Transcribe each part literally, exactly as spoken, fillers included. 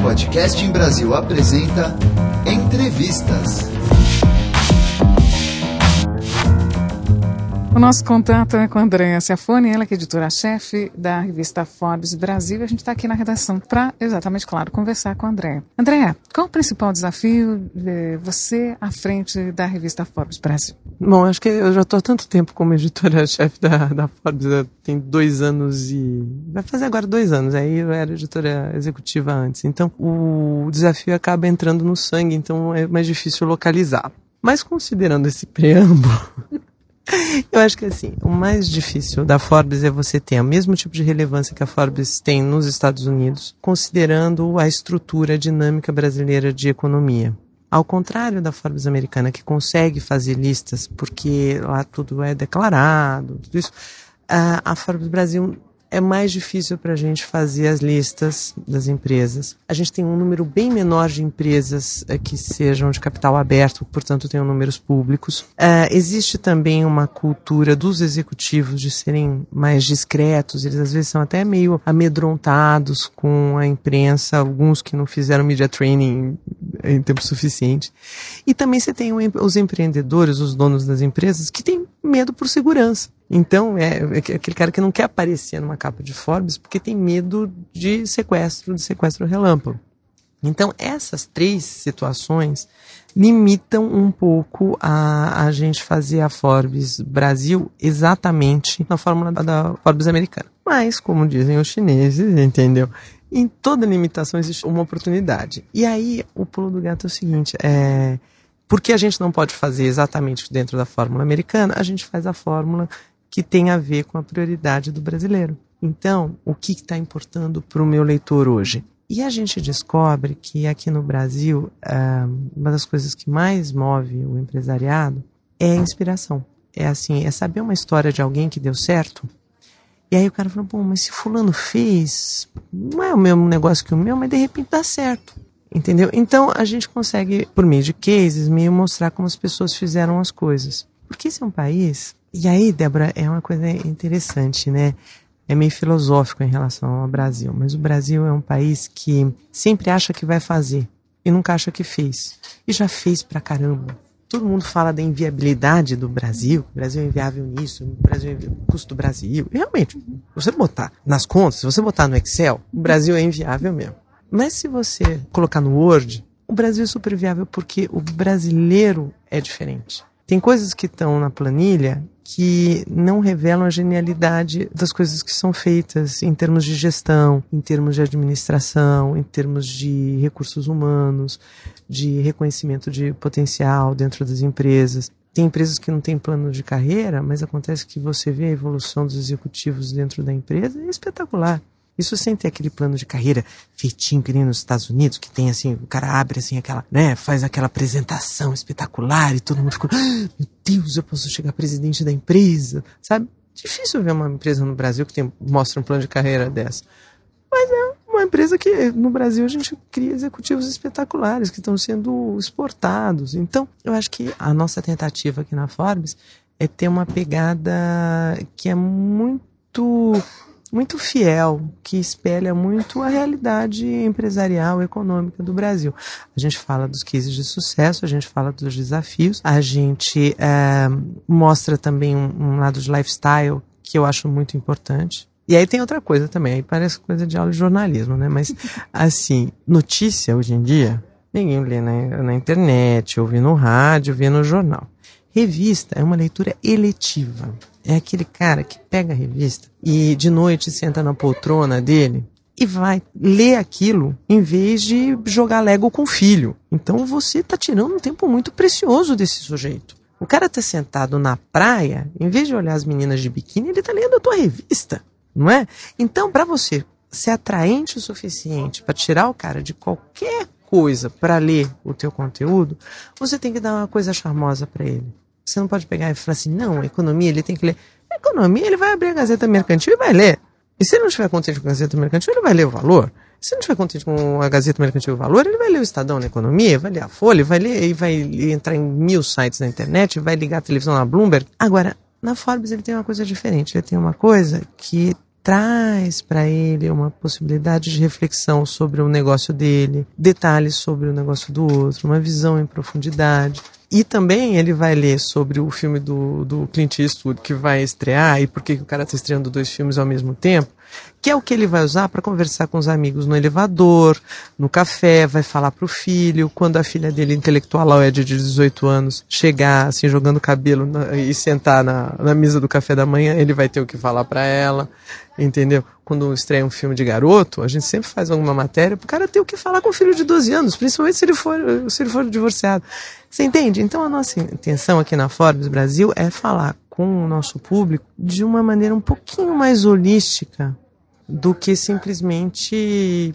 Podcast em Brasil apresenta Entrevistas. O nosso contato é com a Andréa Ciafone, ela que é editora-chefe da revista Forbes Brasil. A gente está aqui na redação para, exatamente, claro, conversar com a Andréa. Andréa, qual o principal desafio de você à frente da revista Forbes Brasil? Bom, acho que eu já estou há tanto tempo como editora-chefe da, da Forbes, tem dois anos e... vai fazer agora dois anos, aí eu era editora executiva antes. Então, o desafio acaba entrando no sangue, então é mais difícil localizar. Mas considerando esse preâmbulo... eu acho que assim, o mais difícil da Forbes é você ter o mesmo tipo de relevância que a Forbes tem nos Estados Unidos, considerando a estrutura dinâmica brasileira de economia. Ao contrário da Forbes americana, que consegue fazer listas porque lá tudo é declarado, tudo isso, a, a Forbes Brasil é mais difícil para a gente fazer as listas das empresas. A gente tem um número bem menor de empresas uh, que sejam de capital aberto, portanto tenham números públicos. Uh, existe também uma cultura dos executivos de serem mais discretos, eles às vezes são até meio amedrontados com a imprensa, alguns que não fizeram media training em tempo suficiente. E também você tem os empreendedores, os donos das empresas, que têm medo por segurança. Então, é aquele cara que não quer aparecer numa capa de Forbes porque tem medo de sequestro, de sequestro relâmpago. Então, essas três situações limitam um pouco a, a gente fazer a Forbes Brasil exatamente na fórmula da, da Forbes americana. Mas, como dizem os chineses, entendeu? Em toda limitação existe uma oportunidade. E aí, o pulo do gato é o seguinte, é... por que a gente não pode fazer exatamente dentro da fórmula americana? A gente faz a fórmula que tem a ver com a prioridade do brasileiro. Então, o que está importando para o meu leitor hoje? E a gente descobre que aqui no Brasil, uma das coisas que mais move o empresariado é a inspiração. É assim, é saber uma história de alguém que deu certo. E aí o cara fala, bom, mas se fulano fez, não é o mesmo negócio que o meu, mas de repente dá certo. Entendeu? Então, a gente consegue, por meio de cases, meio mostrar como as pessoas fizeram as coisas. Porque esse é um país... E aí, Débora, é uma coisa interessante, né? É meio filosófico em relação ao Brasil. Mas o Brasil é um país que sempre acha que vai fazer e nunca acha que fez. E já fez pra caramba. Todo mundo fala da inviabilidade do Brasil. O Brasil é inviável nisso. O Brasil é inviável, o custo do Brasil. E realmente, se você botar nas contas, se você botar no Excel, o Brasil é inviável mesmo. Mas se você colocar no Word, o Brasil é super viável porque o brasileiro é diferente. Tem coisas que estão na planilha que não revelam a genialidade das coisas que são feitas em termos de gestão, em termos de administração, em termos de recursos humanos, de reconhecimento de potencial dentro das empresas. Tem empresas que não têm plano de carreira, mas acontece que você vê a evolução dos executivos dentro da empresa, é espetacular. Isso sem ter aquele plano de carreira feitinho que nem nos Estados Unidos, que tem assim, o cara abre assim aquela, né, faz aquela apresentação espetacular e todo mundo fica, ah, meu Deus, eu posso chegar presidente da empresa, sabe? Difícil ver uma empresa no Brasil que tem, mostra um plano de carreira dessa. Mas é uma empresa que no Brasil a gente cria executivos espetaculares que estão sendo exportados. Então, eu acho que a nossa tentativa aqui na Forbes é ter uma pegada que é muito... muito fiel, que espelha muito a realidade empresarial, econômica do Brasil. A gente fala dos cases de sucesso, a gente fala dos desafios, a gente é, mostra também um, um lado de lifestyle que eu acho muito importante. E aí tem outra coisa também, aí parece coisa de aula de jornalismo, né? Mas, assim, notícia hoje em dia, ninguém lê na, na internet, ouve no rádio, vê no jornal. Revista é uma leitura eletiva. É aquele cara que pega a revista e de noite senta na poltrona dele e vai ler aquilo em vez de jogar Lego com o filho. Então você está tirando um tempo muito precioso desse sujeito. O cara está sentado na praia, em vez de olhar as meninas de biquíni, ele está lendo a tua revista, não é? Então, para você ser atraente o suficiente para tirar o cara de qualquer coisa para ler o teu conteúdo, você tem que dar uma coisa charmosa para ele. Você não pode pegar e falar assim, não, economia, ele tem que ler. Economia, ele vai abrir a Gazeta Mercantil e vai ler. E se ele não estiver contente com a Gazeta Mercantil, ele vai ler o Valor. Se ele não estiver contente com a Gazeta Mercantil e o Valor, ele vai ler o Estadão na Economia, vai ler a Folha, vai ler e vai entrar em mil sites na internet, vai ligar a televisão na Bloomberg. Agora, na Forbes ele tem uma coisa diferente. Ele tem uma coisa que traz para ele uma possibilidade de reflexão sobre o negócio dele, detalhes sobre o negócio do outro, uma visão em profundidade. E também ele vai ler sobre o filme do, do Clint Eastwood que vai estrear e por que o cara está estreando dois filmes ao mesmo tempo, que é o que ele vai usar para conversar com os amigos no elevador, no café, vai falar pro filho, quando a filha dele, intelectual, de dezoito anos, chegar assim, jogando cabelo na, e sentar na, na mesa do café da manhã, ele vai ter o que falar para ela, entendeu? Quando estreia um filme de garoto, a gente sempre faz alguma matéria pro cara ter o que falar com o filho de doze anos, principalmente se ele for, se ele for divorciado. Você entende? Então a nossa intenção aqui na Forbes Brasil é falar com o nosso público de uma maneira um pouquinho mais holística do que simplesmente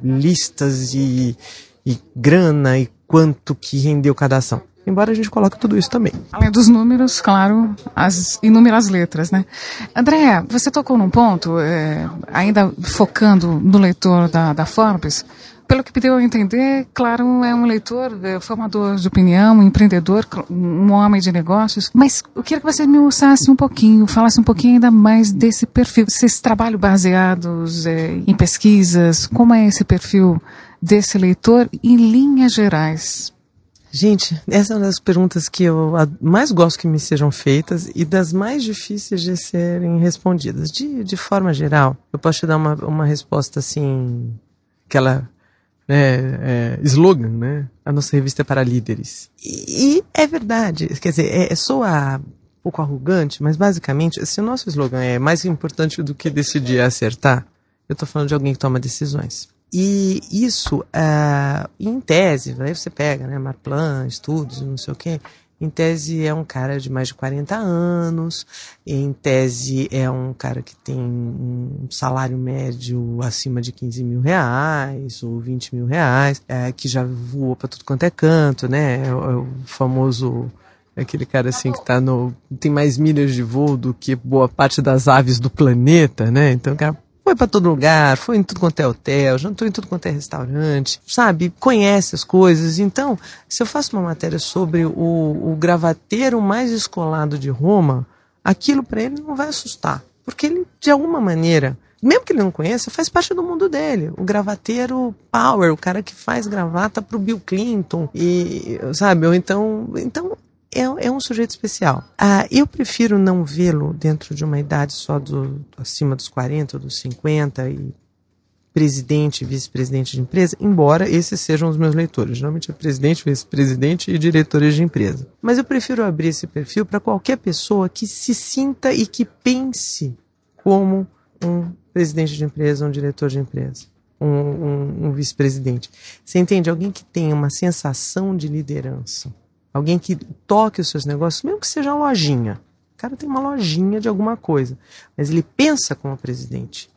listas e, e grana e quanto que rendeu cada ação. Embora a gente coloque tudo isso também. Além dos números, claro, as inúmeras letras, né? André, você tocou num ponto, é, ainda focando no leitor da, da Forbes. Pelo que deu a entender, claro, é um leitor, é, formador de opinião, um empreendedor, um homem de negócios. Mas eu queria que você me usasse um pouquinho, falasse um pouquinho ainda mais desse perfil. Esses trabalhos baseados é, em pesquisas, como é esse perfil desse leitor em linhas gerais? Gente, essa é uma das perguntas que eu mais gosto que me sejam feitas e das mais difíceis de serem respondidas. De, de forma geral, eu posso te dar uma, uma resposta assim, aquela... É, é, slogan, né? A nossa revista é para líderes. E, e é verdade, quer dizer, é, é soa um pouco arrogante, mas basicamente, se o nosso slogan é mais importante do que decidir é acertar, eu estou falando de alguém que toma decisões. E isso, uh, em tese, aí você pega, né, Marplan, estudos, não sei o quê, em tese é um cara de mais de quarenta anos, em tese é um cara que tem um salário médio acima de quinze mil reais ou vinte mil reais, é, que já voou para tudo quanto é canto, né? É o, é o famoso, aquele cara assim que tá no, tem mais milhas de voo do que boa parte das aves do planeta, né? Então o cara foi para todo lugar, foi em tudo quanto é hotel, jantou em tudo quanto é restaurante, sabe? Conhece as coisas. Então, se eu faço uma matéria sobre o, o gravateiro mais descolado de Roma, aquilo para ele não vai assustar. Porque ele, de alguma maneira, mesmo que ele não conheça, faz parte do mundo dele. O gravateiro power, o cara que faz gravata pro Bill Clinton, e, sabe? Ou então... então É, é um sujeito especial. Ah, eu prefiro não vê-lo dentro de uma idade só do, acima dos quarenta, dos cinquenta, e presidente, vice-presidente de empresa, embora esses sejam os meus leitores. Geralmente é presidente, vice-presidente e diretores de empresa. Mas eu prefiro abrir esse perfil para qualquer pessoa que se sinta e que pense como um presidente de empresa, um diretor de empresa, um, um, um vice-presidente. Você entende? Alguém que tenha uma sensação de liderança. Alguém que toque os seus negócios, mesmo que seja uma lojinha. O cara tem uma lojinha de alguma coisa, mas ele pensa como presidente.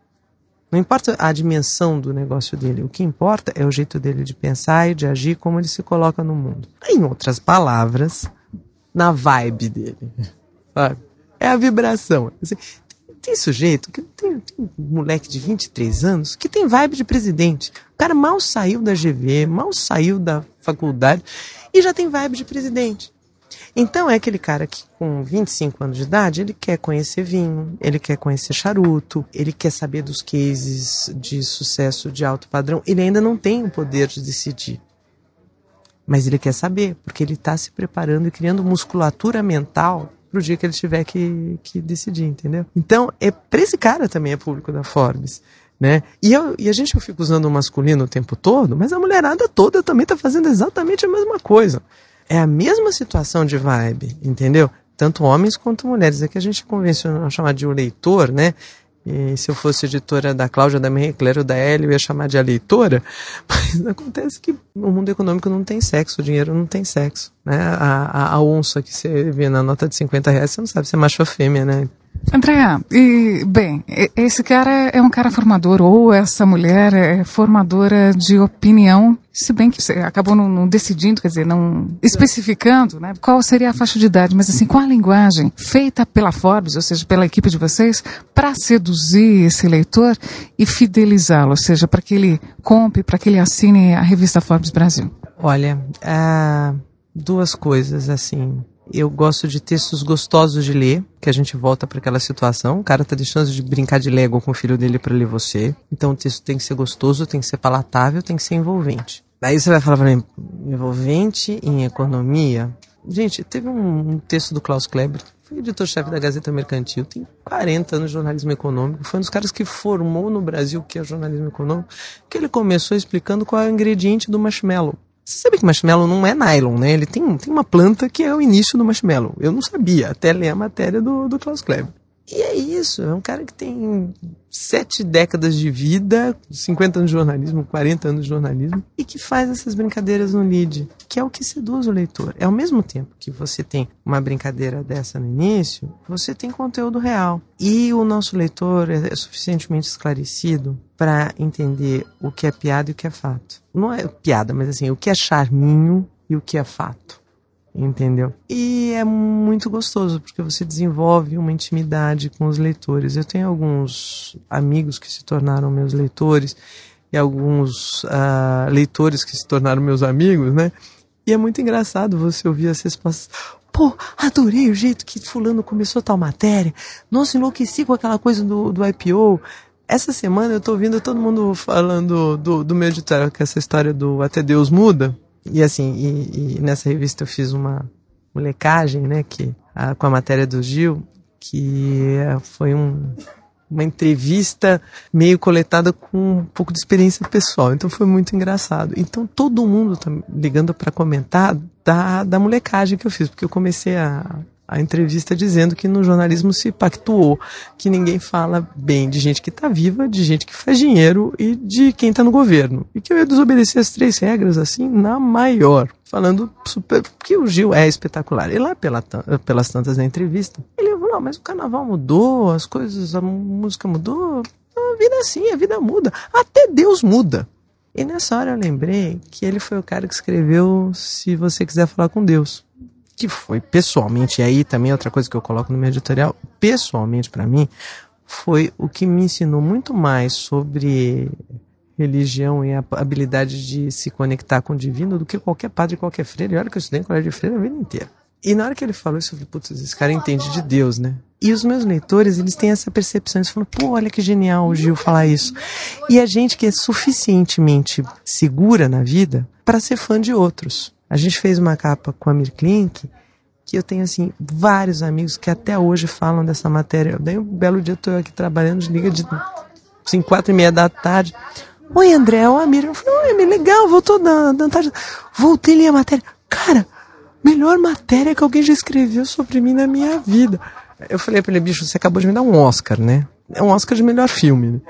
Não importa a dimensão do negócio dele, o que importa é o jeito dele de pensar e de agir, como ele se coloca no mundo. Em outras palavras, na vibe dele, sabe? É a vibração. Assim, tem sujeito, que tem, tem um moleque de vinte e três anos que tem vibe de presidente. O cara mal saiu da G V, mal saiu da faculdade e já tem vibe de presidente. Então é aquele cara que com vinte e cinco anos de idade, ele quer conhecer vinho, ele quer conhecer charuto, ele quer saber dos cases de sucesso de alto padrão. Ele ainda não tem o poder de decidir. Mas ele quer saber, porque ele está se preparando e criando musculatura mental para o dia que ele tiver que, que decidir, entendeu? Então, é, para esse cara também é público da Forbes. Né? E, eu, e a gente fica usando o masculino o tempo todo, mas a mulherada toda também está fazendo exatamente a mesma coisa. É a mesma situação de vibe, entendeu? Tanto homens quanto mulheres. É que a gente convenciona chamar de o leitor, né? E se eu fosse editora da Cláudia, da Marie Claire ou da Ellie, eu ia chamar de a leitora. Mas acontece que o mundo econômico não tem sexo, o dinheiro não tem sexo. Né? A, a, a onça que você vê na nota de cinquenta reais, você não sabe se é macho ou fêmea, né? Andréa, e, bem, esse cara é um cara formador, ou essa mulher é formadora de opinião, se bem que você acabou não, não decidindo, quer dizer, não especificando, né, qual seria a faixa de idade, mas assim, qual a linguagem feita pela Forbes, ou seja, pela equipe de vocês, para seduzir esse leitor e fidelizá-lo, ou seja, para que ele compre, para que ele assine a revista Forbes Brasil? Olha, uh, duas coisas, assim, Eu gosto de textos gostosos de ler, que a gente volta para aquela situação. O cara tá deixando de brincar de Lego com o filho dele para ler você. Então o texto tem que ser gostoso, tem que ser palatável, tem que ser envolvente. Daí você vai falar para mim, envolvente em economia? Gente, teve um, um texto do Klaus Kleber, foi editor-chefe da Gazeta Mercantil, tem quarenta anos de jornalismo econômico, foi um dos caras que formou no Brasil o que é jornalismo econômico, que ele começou explicando qual é o ingrediente do marshmallow. Você sabe que marshmallow não é nylon, né? Ele tem, tem uma planta que é o início do marshmallow. Eu não sabia, até ler a matéria do, do Klaus Kleber. E é isso, é um cara que tem sete décadas de vida, cinquenta anos de jornalismo, quarenta anos de jornalismo, e que faz essas brincadeiras no lead, que é o que seduz o leitor. É ao mesmo tempo que você tem uma brincadeira dessa no início, você tem conteúdo real. E o nosso leitor é suficientemente esclarecido para entender o que é piada e o que é fato. Não é piada, mas assim, o que é charminho e o que é fato. Entendeu? E é muito gostoso, porque você desenvolve uma intimidade com os leitores. Eu tenho alguns amigos que se tornaram meus leitores, e alguns uh, leitores que se tornaram meus amigos, né? E é muito engraçado você ouvir as respostas. Pô, adorei o jeito que fulano começou tal matéria. Nossa, enlouqueci com aquela coisa do, do I P O. Essa semana eu tô ouvindo todo mundo falando do, do meu editorial, que é essa história do Até Deus Muda. E assim, e, e nessa revista eu fiz uma molecagem, né, que, a, com a matéria do Gil, que foi um, uma entrevista meio coletada com um pouco de experiência pessoal. Então foi muito engraçado. Então todo mundo tá ligando para comentar da, da molecagem que eu fiz, porque eu comecei a... a entrevista dizendo que no jornalismo se pactuou, que ninguém fala bem de gente que está viva, de gente que faz dinheiro e de quem está no governo. E que eu ia desobedecer as três regras, assim, na maior. Falando super... que o Gil é espetacular. E lá pela, pelas tantas na entrevista, ele falou, mas o carnaval mudou, as coisas, a música mudou, a vida é assim, a vida muda. Até Deus muda. E nessa hora eu lembrei que ele foi o cara que escreveu Se Você Quiser Falar com Deus. Que foi pessoalmente, e aí também outra coisa que eu coloco no meu editorial, pessoalmente para mim, foi o que me ensinou muito mais sobre religião e a habilidade de se conectar com o divino do que qualquer padre, qualquer freire. E olha que eu estudei em colégio de freire a vida inteira. E na hora que ele falou isso, eu falei, putz, esse cara entende de Deus, né? E os meus leitores, eles têm essa percepção, eles falam, pô, olha que genial o Gil falar isso. E a gente que é suficientemente segura na vida para ser fã de outros. A gente fez uma capa com a Mir Klink, que eu tenho, assim, vários amigos que até hoje falam dessa matéria. Daí um belo dia eu tô aqui trabalhando, liga de assim, quatro e meia da tarde. Oi, André, é o Amir. Eu falei, oi, Amir, legal, voltou da, da tarde. Voltei a ler a matéria. Cara, melhor matéria que alguém já escreveu sobre mim na minha vida. Eu falei pra ele, bicho, você acabou de me dar um Oscar, né? É um Oscar de melhor filme, né?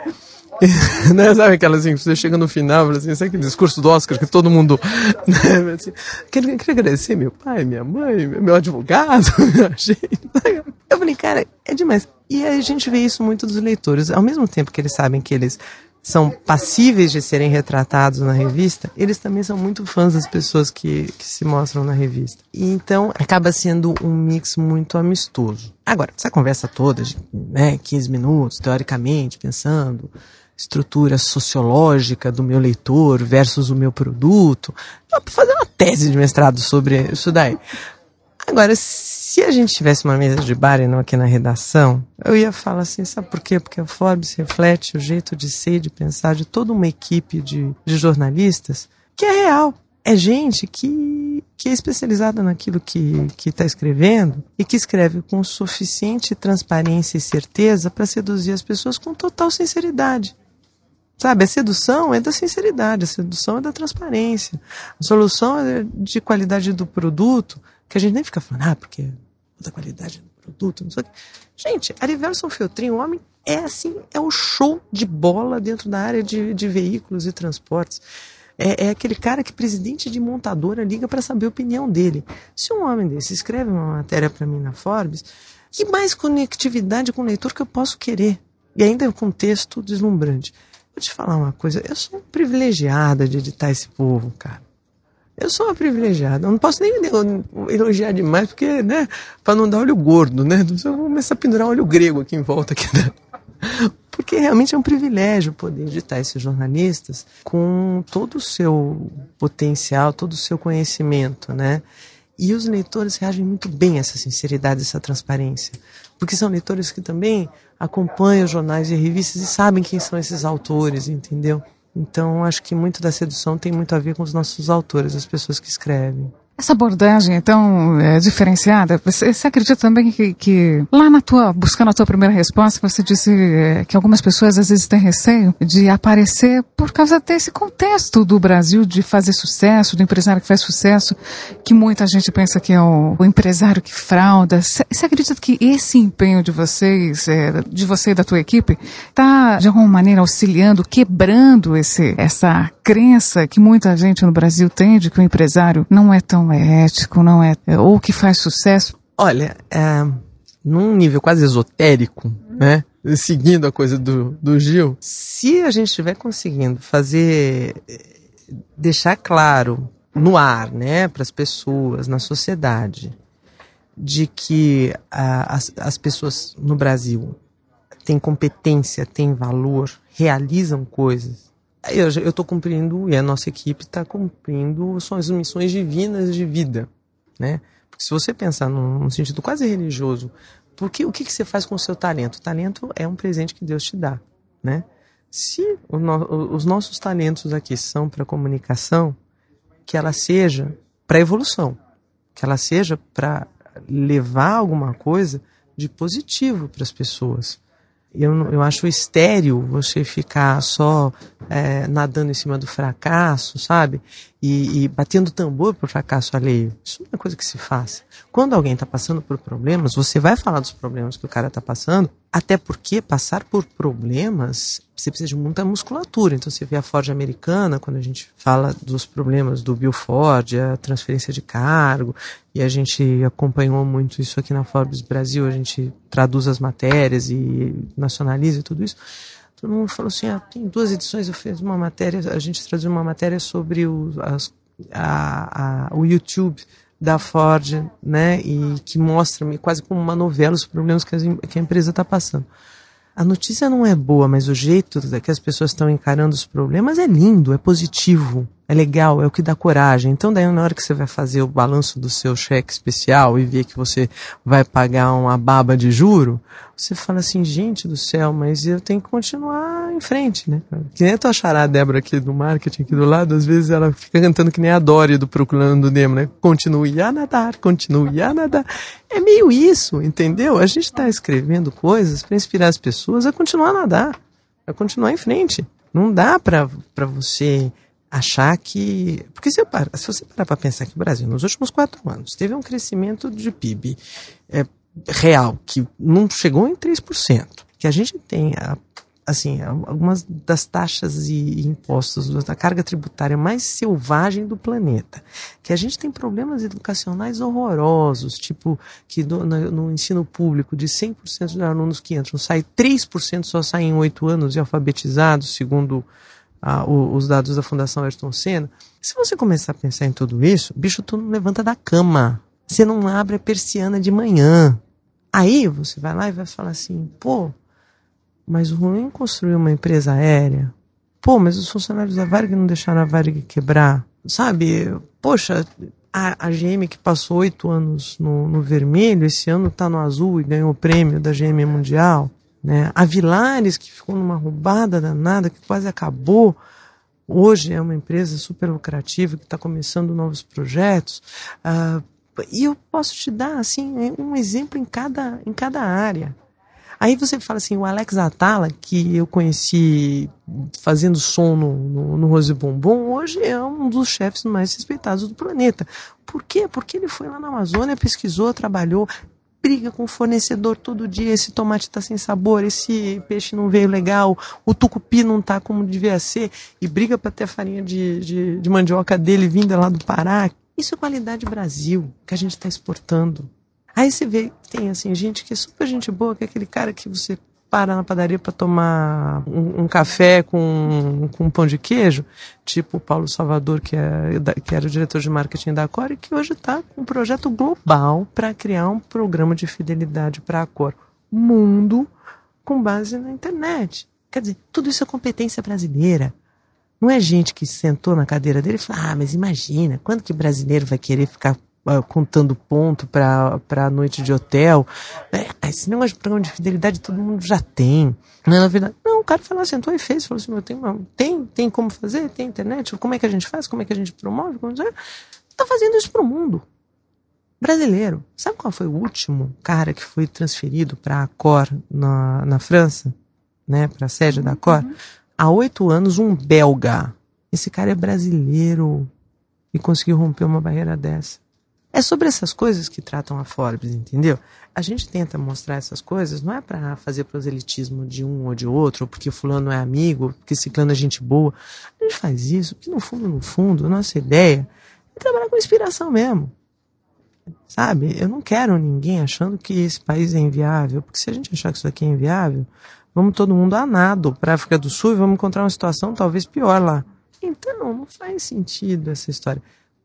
Né, sabe aquela assim, você chega no final, assim, sabe aquele discurso do Oscar que todo mundo, né, assim, queria, queria agradecer meu pai, minha mãe, meu advogado, minha gente. Eu falei, cara, é demais. E a gente vê isso muito dos leitores, ao mesmo tempo que eles sabem que eles são passíveis de serem retratados na revista, eles também são muito fãs das pessoas que, que se mostram na revista. E então acaba sendo um mix muito amistoso. Agora, essa conversa toda, de, né, quinze minutos, teoricamente, pensando estrutura sociológica do meu leitor versus o meu produto, dá pra fazer uma tese de mestrado sobre isso daí. Agora, se a gente tivesse uma mesa de bar e não aqui na redação, eu ia falar assim, sabe por quê? Porque a Forbes reflete o jeito de ser e de pensar de toda uma equipe de, de jornalistas que é real. É gente que, que é especializada naquilo que que está escrevendo e que escreve com suficiente transparência e certeza para seduzir as pessoas com total sinceridade. Sabe, a sedução é da sinceridade, a sedução é da transparência. A solução é de qualidade do produto, que a gente nem fica falando, ah, porque é da qualidade do produto, não sei o que. Gente, Arivelson Feltrin, o homem é assim, é um show de bola dentro da área de, de veículos e transportes. É, é aquele cara que presidente de montadora liga para saber a opinião dele. Se um homem desse escreve uma matéria para mim na Forbes, que mais conectividade com o leitor que eu posso querer? E ainda com um texto deslumbrante. Vou te falar uma coisa, eu sou privilegiada de editar esse povo, cara. Eu sou uma privilegiada. Eu não posso nem elogiar demais, porque, né, para não dar olho gordo, né? Eu vou começar a pendurar um olho grego aqui em volta. Aqui, né? Porque realmente é um privilégio poder editar esses jornalistas com todo o seu potencial, todo o seu conhecimento, né? E os leitores reagem muito bem a essa sinceridade, essa transparência. Porque são leitores que também acompanham jornais e revistas e sabem quem são esses autores, entendeu? Então, acho que muito da sedução tem muito a ver com os nossos autores, as pessoas que escrevem. Essa abordagem, então, é diferenciada, você, você acredita também que, que lá na tua, buscando a tua primeira resposta, você disse é, que algumas pessoas às vezes têm receio de aparecer por causa desse contexto do Brasil de fazer sucesso, do empresário que faz sucesso, que muita gente pensa que é o, o empresário que frauda. Você, você acredita que esse empenho de vocês, é, de você e da tua equipe, está de alguma maneira auxiliando, quebrando esse, essa crença que muita gente no Brasil tem de que o empresário não é tão é ético, não é, ou que faz sucesso? Olha, é, num nível quase esotérico, né, seguindo a coisa do, do Gil, se a gente estiver conseguindo fazer, deixar claro no ar, né, para as pessoas, na sociedade, de que a, as, as pessoas no Brasil têm competência, têm valor, realizam coisas, Eu estou cumprindo, e a nossa equipe está cumprindo suas missões divinas de vida, né? Porque se você pensar num, num sentido quase religioso, porque, o que, que você faz com o seu talento? O talento é um presente que Deus te dá, né? Se o no, os nossos talentos aqui são para comunicação, que ela seja para evolução, que ela seja para levar alguma coisa de positivo para as pessoas. Eu, eu acho estéril você ficar só é, nadando em cima do fracasso, sabe? E, e batendo tambor pro fracasso alheio. Isso não é coisa que se faça. Quando alguém está passando por problemas, você vai falar dos problemas que o cara está passando, até porque passar por problemas, você precisa de muita musculatura. Então você vê a Ford americana, quando a gente fala dos problemas do Bill Ford, a transferência de cargo, e a gente acompanhou muito isso aqui na Forbes Brasil, a gente traduz as matérias e nacionaliza e tudo isso. Todo mundo falou assim, ah, tem duas edições, eu fiz uma matéria, a gente traduziu uma matéria sobre o, as, a, a, o YouTube da Ford, né, e que mostra quase como uma novela os problemas que, as, que a empresa está passando. A notícia não é boa, mas o jeito que as pessoas estão encarando os problemas é lindo, é positivo, é legal, é o que dá coragem. Então daí na hora que você vai fazer o balanço do seu cheque especial e ver que você vai pagar uma baba de juro, você fala assim, gente do céu, mas eu tenho que continuar em frente, né? Que nem a tua chará Débora aqui do marketing aqui do lado, às vezes ela fica cantando que nem a Dory do Procurando Nemo, né? Continue a nadar, continue a nadar. É meio isso, entendeu? A gente está escrevendo coisas para inspirar as pessoas a continuar a nadar, a continuar em frente. Não dá para para você achar que... Porque se, eu par, se você parar para pensar que o Brasil, nos últimos quatro anos, teve um crescimento de P I B é, real, que não chegou em três por cento, que a gente tem, assim, algumas das taxas e impostos, da carga tributária mais selvagem do planeta, que a gente tem problemas educacionais horrorosos, tipo, que do, no, no ensino público, de cem por cento de alunos que entram, sai três por cento só saem em oito anos e alfabetizados, segundo... Ah, os dados da Fundação Ayrton Senna. Se você começar a pensar em tudo isso, bicho, tu não levanta da cama. Você não abre a persiana de manhã. Aí você vai lá e vai falar assim, pô, mas o ruim construiu uma empresa aérea. Pô, mas os funcionários da Varig não deixaram a Varig quebrar. Sabe, poxa, a, a G M que passou oito anos no, no vermelho, esse ano tá no azul e ganhou o prêmio da G M Mundial. Né? A Vilares, que ficou numa roubada danada, que quase acabou, hoje é uma empresa super lucrativa, que está começando novos projetos. Uh, e eu posso te dar assim, um exemplo em cada, em cada área. Aí você fala assim, o Alex Atala, que eu conheci fazendo som no, no, no Rose Bombom, hoje é um dos chefes mais respeitados do planeta. Por quê? Porque ele foi lá na Amazônia, pesquisou, trabalhou, briga com o fornecedor todo dia, esse tomate está sem sabor, esse peixe não veio legal, o tucupi não está como devia ser, e briga para ter a farinha de, de, de mandioca dele vinda lá do Pará. Isso é qualidade Brasil, que a gente está exportando. Aí você vê que tem assim, gente que é super gente boa, que é aquele cara que você para na padaria para tomar um, um café com, com um pão de queijo, tipo o Paulo Salvador, que, é, que era o diretor de marketing da Accor, e que hoje está com um projeto global para criar um programa de fidelidade para a Accor mundo com base na internet. Quer dizer, tudo isso é competência brasileira. Não é gente que sentou na cadeira dele e falou, ah, mas imagina, quando que brasileiro vai querer ficar uh, contando ponto para a noite de hotel. É, esse negócio de programa de fidelidade todo mundo já tem. Não é novidade. Não, o cara falou, sentou e fez. Falou assim, meu, tem, uma, tem, tem como fazer? Tem internet? Como é que a gente faz? Como é que a gente promove? Como é? Tá fazendo isso pro mundo. Brasileiro. Sabe qual foi o último cara que foi transferido para a Accor na, na França? Né, para a sede da Accor? Uhum. Há oito anos, um belga. Esse cara é brasileiro e conseguiu romper uma barreira dessa. É sobre essas coisas que tratam a Forbes, entendeu? A gente tenta mostrar essas coisas, não é para fazer proselitismo de um ou de outro, ou porque fulano é amigo, porque ciclano é gente boa. A gente faz isso porque no fundo, no fundo, a nossa ideia é trabalhar com inspiração mesmo. Sabe? Eu não quero ninguém achando que esse país é inviável, porque se a gente achar que isso aqui é inviável, vamos todo mundo a nado para a África do Sul e vamos encontrar uma situação talvez pior lá. Então, não faz sentido essa história.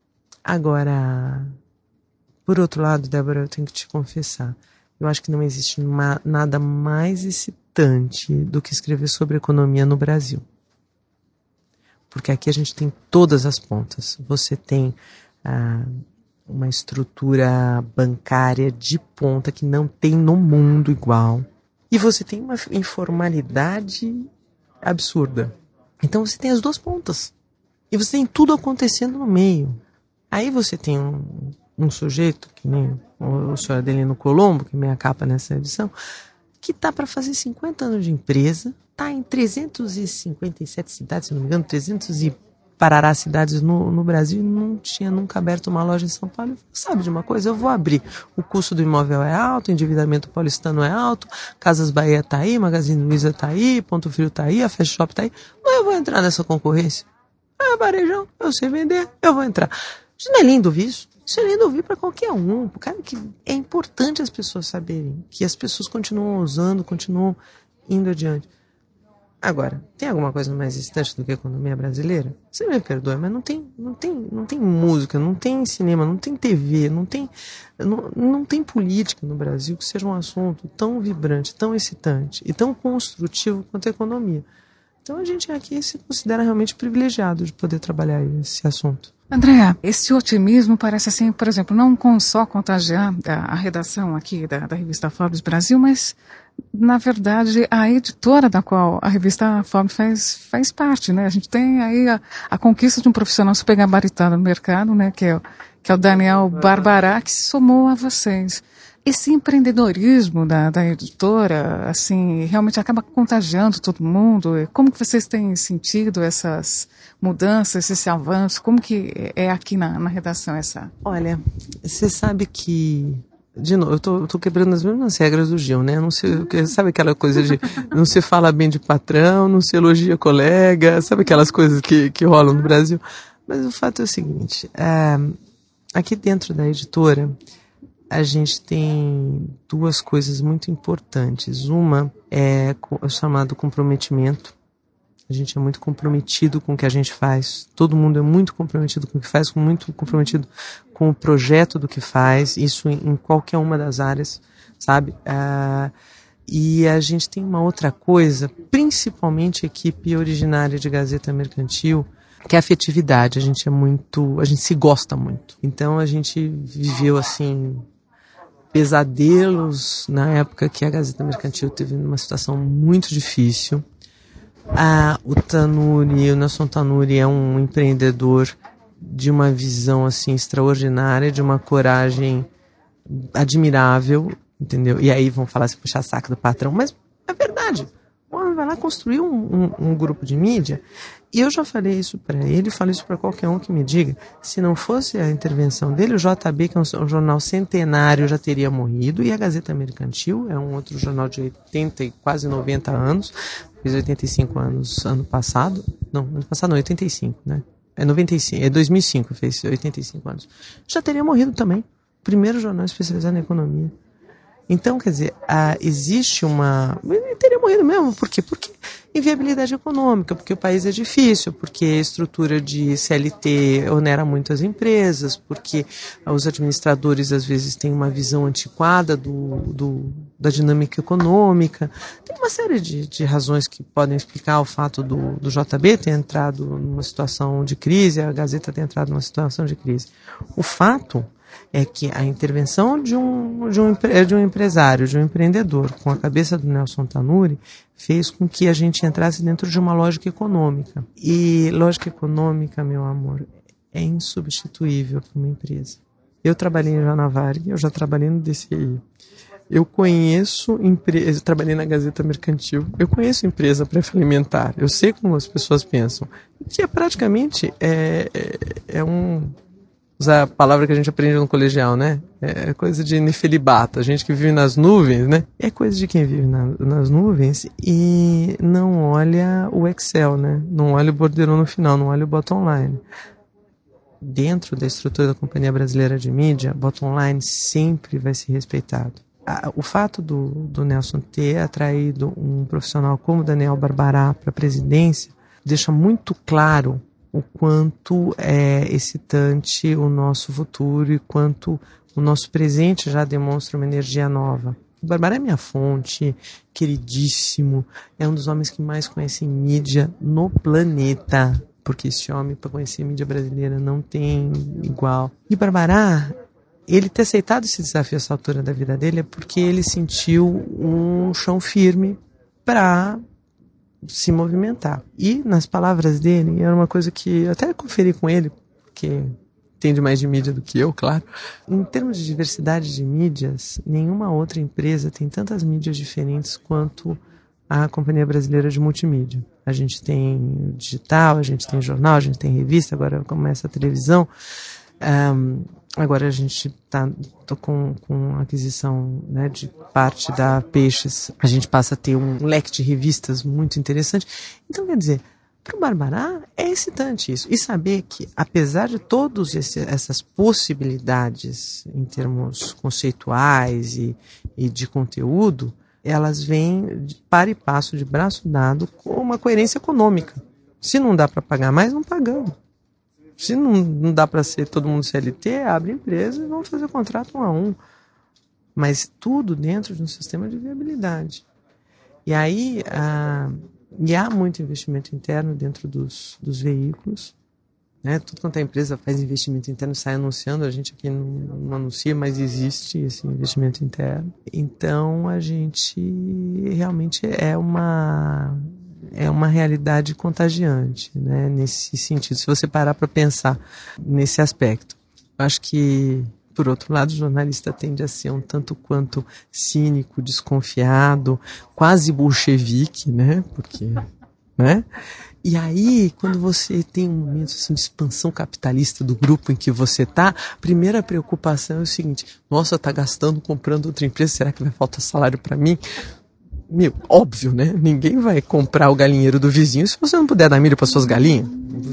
Agora, por outro lado, Débora, eu tenho que te confessar, eu acho que não existe ma- nada mais excitante do que escrever sobre economia no Brasil. Porque aqui a gente tem todas as pontas. Você tem ah, uma estrutura bancária de ponta que não tem no mundo igual. E você tem uma informalidade absurda. Então você tem as duas pontas. E você tem tudo acontecendo no meio. Aí você tem um, um sujeito, que nem o, o senhor Adelino Colombo, que é minha capa nessa edição, que tá para fazer cinquenta anos de empresa, tá em trezentas e cinquenta e sete cidades, se não me engano, trezentas e parará cidades no, no Brasil, não tinha nunca aberto uma loja em São Paulo. Sabe de uma coisa? Eu vou abrir. O custo do imóvel é alto, o endividamento paulistano é alto, Casas Bahia tá aí, Magazine Luiza tá aí, Ponto Frio tá aí, a Fast Shop tá aí. Mas eu vou entrar nessa concorrência. Ah, varejão, eu sei vender, eu vou entrar. Isso não é lindo ouvir isso? Isso é lindo ouvir para qualquer um. Cara, que é importante as pessoas saberem que as pessoas continuam usando, continuam indo adiante. Agora, tem alguma coisa mais distante do que a economia brasileira? Você me perdoe, mas não tem, não tem, não tem música, não tem cinema, não tem T V, não tem, não, não tem política no Brasil que seja um assunto tão vibrante, tão excitante e tão construtivo quanto a economia. Então a gente aqui se considera realmente privilegiado de poder trabalhar esse assunto. Andréa, esse otimismo parece assim, por exemplo, não com só contagiar a, a redação aqui da, da revista Forbes Brasil, mas, na verdade, a editora da qual a revista Forbes faz, faz parte, né? A gente tem aí a, a conquista de um profissional super gabaritado no mercado, né? Que é, o, que é o Daniel Barbará, que se somou a vocês. Esse empreendedorismo da, da editora, assim, realmente acaba contagiando todo mundo? Como que vocês têm sentido essas mudanças, esse avanço? Como que é aqui na, na redação essa? Olha, você sabe que, de novo, eu tô, eu tô quebrando as mesmas regras do Gil, né? Não se, sabe aquela coisa de não se fala bem de patrão, não se elogia colega, sabe aquelas coisas que, que rolam no Brasil? Mas o fato é o seguinte, é, aqui dentro da editora, a gente tem duas coisas muito importantes. Uma é o chamado comprometimento. A gente é muito comprometido com o que a gente faz. Todo mundo é muito comprometido com o que faz, muito comprometido com o projeto do que faz. Isso em qualquer uma das áreas, sabe? Ah, e a gente tem uma outra coisa, principalmente a equipe originária de Gazeta Mercantil, que é a afetividade. A gente é muito, a gente se gosta muito. Então a gente viveu assim pesadelos na época que a Gazeta Mercantil teve uma situação muito difícil. Ah, o Tanuri, o Nelson Tanuri é um empreendedor de uma visão assim extraordinária, de uma coragem admirável, entendeu? E aí vão falar assim, puxar saco do patrão, mas é verdade. O homem vai lá construir um, um, um grupo de mídia. E eu já falei isso para ele, falo isso para qualquer um que me diga. Se não fosse a intervenção dele, o J B, que é um, um jornal centenário, já teria morrido. E a Gazeta Mercantil é um outro jornal de oitenta e quase noventa anos. Fez oitenta e cinco anos ano passado. Não, ano passado não, oitenta e cinco, né? É noventa e cinco, é dois mil e cinco, fez oitenta e cinco anos. Já teria morrido também. Primeiro jornal especializado em economia. Então, quer dizer, ah, existe uma... teria morrido mesmo. Por quê? Porque inviabilidade econômica, porque o país é difícil, porque a estrutura de C L T onera muito as empresas, porque os administradores às vezes têm uma visão antiquada do, do, da dinâmica econômica. Tem uma série de, de razões que podem explicar o fato do, do J B ter entrado numa situação de crise, a Gazeta ter entrado numa situação de crise. O fato é que a intervenção de um, de, um, de um empresário, de um empreendedor, com a cabeça do Nelson Tanure, fez com que a gente entrasse dentro de uma lógica econômica. E lógica econômica, meu amor, é insubstituível para uma empresa. Eu trabalhei já na Varig, eu já trabalhei no D C I. Eu conheço empresa, trabalhei na Gazeta Mercantil, eu conheço empresa pré-falimentar, eu sei como as pessoas pensam, que é praticamente é, é, é um... usar a palavra que a gente aprende no colegial, né? É coisa de nefelibata, gente que vive nas nuvens, né? É coisa de quem vive na, nas nuvens e não olha o Excel, né? Não olha o borderô no final, não olha o bottom line. Dentro da estrutura da Companhia Brasileira de Mídia, bottom line sempre vai ser respeitado. O fato do, do Nelson ter atraído um profissional como Daniel Barbará para a presidência deixa muito claro o quanto é excitante o nosso futuro e quanto o nosso presente já demonstra uma energia nova. O Barbará é minha fonte, queridíssimo, é um dos homens que mais conhecem mídia no planeta, porque esse homem, para conhecer mídia brasileira, não tem igual. E Barbará, ele ter aceitado esse desafio a essa altura da vida dele é porque ele sentiu um chão firme para se movimentar. E, nas palavras dele, era uma coisa que eu até conferi com ele, porque entende mais de mídia do que eu, claro. Em termos de diversidade de mídias, nenhuma outra empresa tem tantas mídias diferentes quanto a Companhia Brasileira de Multimídia. A gente tem digital, a gente tem jornal, a gente tem revista, agora começa a televisão. Um, agora a gente está com, com a aquisição, né, de parte da Peixes, a gente passa a ter um leque de revistas muito interessante. Então, quer dizer, para o Barbará é excitante isso. E saber que, apesar de todas essas possibilidades em termos conceituais e, e de conteúdo, elas vêm de par e passo, de braço dado, com uma coerência econômica. Se não dá para pagar mais, não pagamos. Se não, não dá para ser todo mundo C L T, abre empresa e vamos fazer contrato um a um. Mas tudo dentro de um sistema de viabilidade. E aí, ah, e há muito investimento interno dentro dos, dos veículos. Né? Tudo quanto a empresa faz investimento interno, sai anunciando, a gente aqui não, não anuncia, mas existe esse investimento interno. Então, a gente realmente é uma... é uma realidade contagiante, né, nesse sentido, se você parar para pensar nesse aspecto. Acho que, por outro lado, o jornalista tende a ser um tanto quanto cínico, desconfiado, quase bolchevique, né, porque, né, e aí, quando você tem um momento assim, de expansão capitalista do grupo em que você está, a primeira preocupação é o seguinte: nossa, tá gastando comprando outra empresa, será que vai faltar salário para mim? Meu, óbvio, né? Ninguém vai comprar o galinheiro do vizinho se você não puder dar milho para suas galinhas.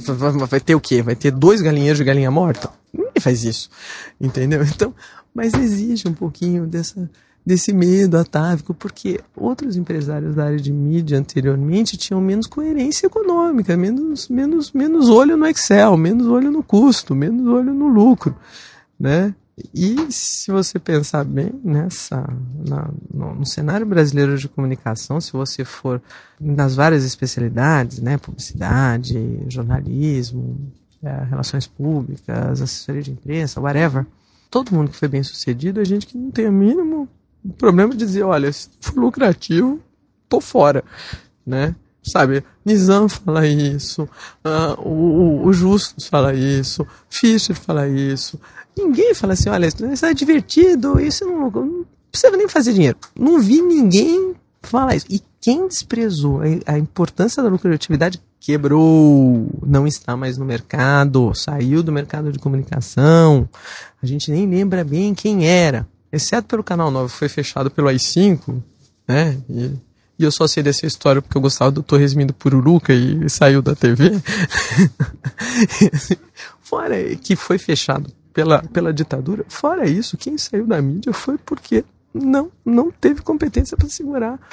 Vai ter o quê? Vai ter dois galinheiros de galinha morta? Ninguém faz isso, entendeu? Então, mas exige um pouquinho dessa, desse medo atávico, porque outros empresários da área de mídia anteriormente tinham menos coerência econômica, menos, menos, menos olho no Excel, menos olho no custo, menos olho no lucro, né? E se você pensar bem nessa, na, no, no cenário brasileiro de comunicação, se você for nas várias especialidades, né, publicidade, jornalismo, é, relações públicas, assessoria de imprensa, whatever, todo mundo que foi bem sucedido é gente que não tem o mínimo problema de dizer, olha, se for lucrativo, tô fora, né? Sabe, Nizam fala isso, uh, o, o Justus fala isso, Fischer fala isso. Ninguém fala assim, olha, isso é divertido, isso não, não precisa nem fazer dinheiro. Não vi ninguém falar isso. E quem desprezou a, a importância da lucratividade quebrou, não está mais no mercado, saiu do mercado de comunicação. A gente nem lembra bem quem era, exceto pelo Canal nove, foi fechado pelo A I cinco, né? E, e eu só sei dessa história porque eu gostava do Torresmin do Pururuca e, e saiu da T V. Fora que foi fechado Pela, pela ditadura, fora isso, quem saiu da mídia foi porque não, não teve competência para segurar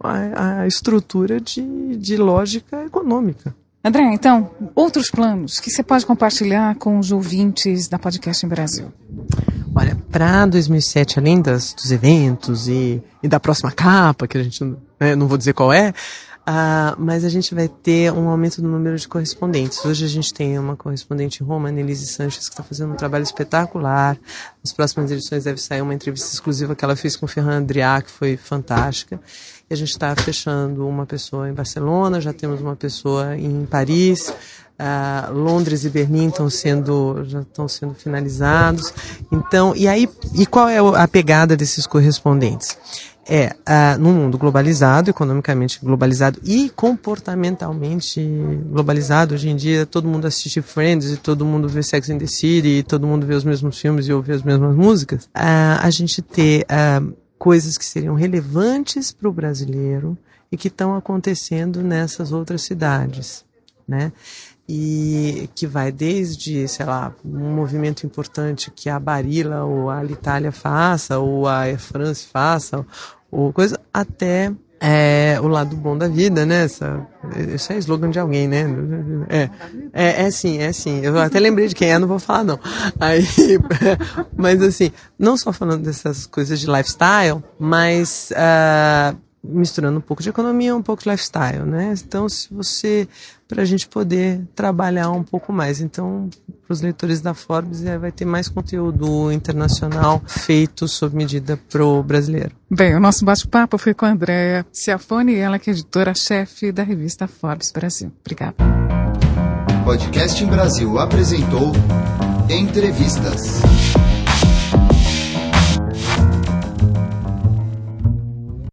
a, a estrutura de, de lógica econômica. André, então, outros planos que você pode compartilhar com os ouvintes da Podcast em Brasil? Olha, para dois mil e sete, além das, dos eventos e, e da próxima capa, que a gente né, não vou dizer qual é, uh, mas a gente vai ter um aumento no número de correspondentes. Hoje a gente tem uma correspondente em Roma, Annelise Sanches, que está fazendo um trabalho espetacular. Nas próximas edições deve sair uma entrevista exclusiva que ela fez com o Ferran Adrià, que foi fantástica. E a gente está fechando uma pessoa em Barcelona, já temos uma pessoa em Paris, uh, Londres e Berlim estão sendo, já estão sendo finalizados. Então, e aí, e qual é a pegada desses correspondentes? É, uh, num mundo globalizado, economicamente globalizado e comportamentalmente globalizado, hoje em dia todo mundo assiste Friends e todo mundo vê Sex and the City e todo mundo vê os mesmos filmes e ouve as mesmas músicas, uh, a gente ter uh, coisas que seriam relevantes para o brasileiro e que estão acontecendo nessas outras cidades, né? E que vai desde, sei lá, um movimento importante que a Barilla ou a Alitalia faça, ou a Air France faça, ou coisa, até é, o lado bom da vida, né? Essa, isso é slogan de alguém, né? É, é, é sim, é sim. Eu até lembrei de quem é, não vou falar não. Aí, mas assim, não só falando dessas coisas de lifestyle, mas uh, misturando um pouco de economia, um pouco de lifestyle, né? Então, se você, para a gente poder trabalhar um pouco mais. Então, para os leitores da Forbes, é, vai ter mais conteúdo internacional feito sob medida para o brasileiro. Bem, o nosso bate-papo foi com a Andréa Ciafone, ela que é editora-chefe da revista Forbes Brasil. Obrigada. Podcast em Brasil apresentou Entrevistas.